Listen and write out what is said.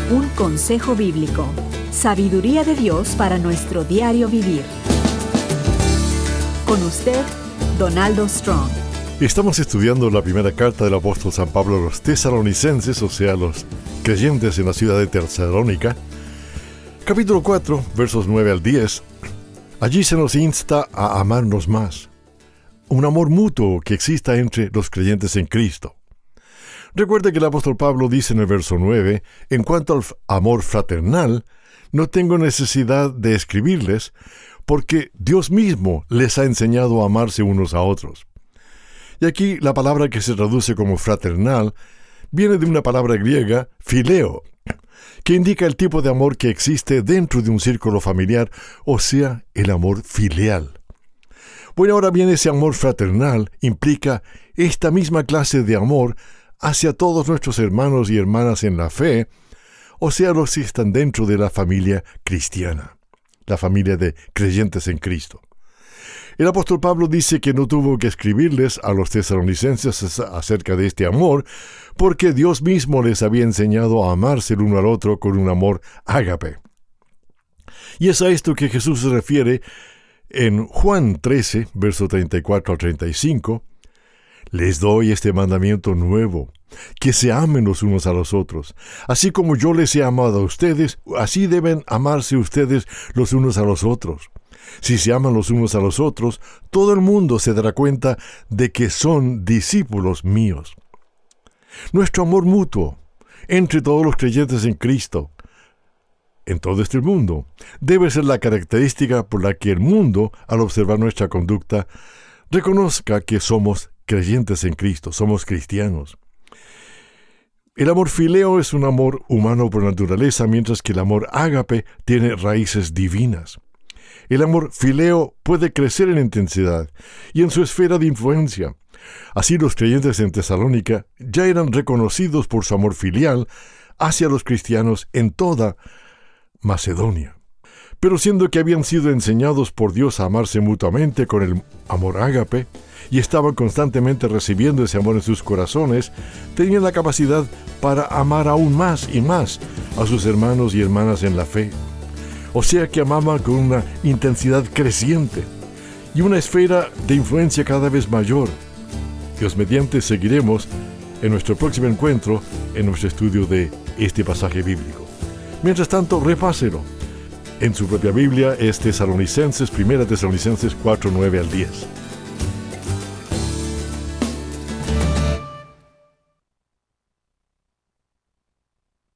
Un consejo bíblico. Sabiduría de Dios para nuestro diario vivir. Con usted, Donaldo Strong. Estamos estudiando la primera carta del apóstol San Pablo a los tesalonicenses, o sea, los creyentes en la ciudad de Tesalónica. Capítulo 4, versos 9 al 10. Allí se nos insta a amarnos más. Un amor mutuo que exista entre los creyentes en Cristo. Recuerde que el apóstol Pablo dice en el verso 9, en cuanto al amor fraternal, no tengo necesidad de escribirles, porque Dios mismo les ha enseñado a amarse unos a otros. Y aquí la palabra que se traduce como fraternal viene de una palabra griega, phileo, que indica el tipo de amor que existe dentro de un círculo familiar, o sea, el amor filial. Bueno, ahora bien, ese amor fraternal implica esta misma clase de amor hacia todos nuestros hermanos y hermanas en la fe, o sea, los que están dentro de la familia cristiana, la familia de creyentes en Cristo. El apóstol Pablo dice que no tuvo que escribirles a los tesalonicenses acerca de este amor, porque Dios mismo les había enseñado a amarse el uno al otro con un amor ágape. Y es a esto que Jesús se refiere en Juan 13, verso 34 al 35. Les doy este mandamiento nuevo, que se amen los unos a los otros. Así como yo les he amado a ustedes, así deben amarse ustedes los unos a los otros. Si se aman los unos a los otros, todo el mundo se dará cuenta de que son discípulos míos. Nuestro amor mutuo entre todos los creyentes en Cristo, en todo este mundo, debe ser la característica por la que el mundo, al observar nuestra conducta, reconozca que somos creyentes en Cristo, somos cristianos. El amor fileo es un amor humano por naturaleza, mientras que el amor ágape tiene raíces divinas. El amor fileo puede crecer en intensidad y en su esfera de influencia. Así los creyentes en Tesalónica ya eran reconocidos por su amor filial hacia los cristianos en toda Macedonia. Pero siendo que habían sido enseñados por Dios a amarse mutuamente con el amor ágape y estaban constantemente recibiendo ese amor en sus corazones, tenían la capacidad para amar aún más y más a sus hermanos y hermanas en la fe. O sea que amaban con una intensidad creciente y una esfera de influencia cada vez mayor. Dios mediante seguiremos en nuestro próximo encuentro en nuestro estudio de este pasaje bíblico. Mientras tanto, repáselo. En su propia Biblia es Tesalonicenses, 1 Tesalonicenses 4, 9 al 10.